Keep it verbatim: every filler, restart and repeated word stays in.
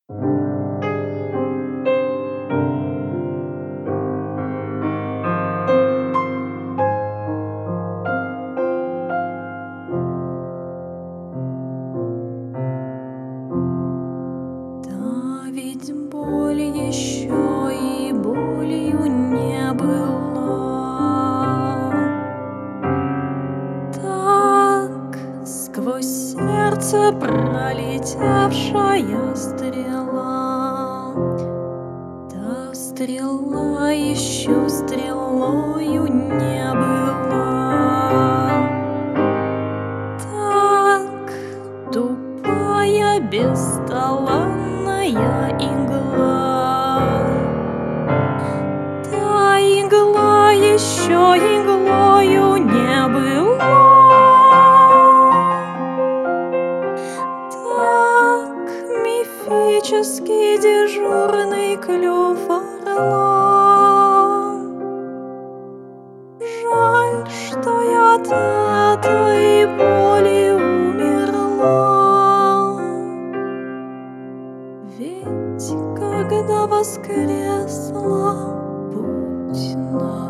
Да ведь боль еще и болью не была. Так сквозь сердце пролетевшая стрела, та стрела еще стрелою не была. Так тупая, бесталанная игла, та игла еще иглою не была. Так мифический дежурный клюв орла. Жаль, что я от этой боли умерла. Ведь когда воскресла, путь наш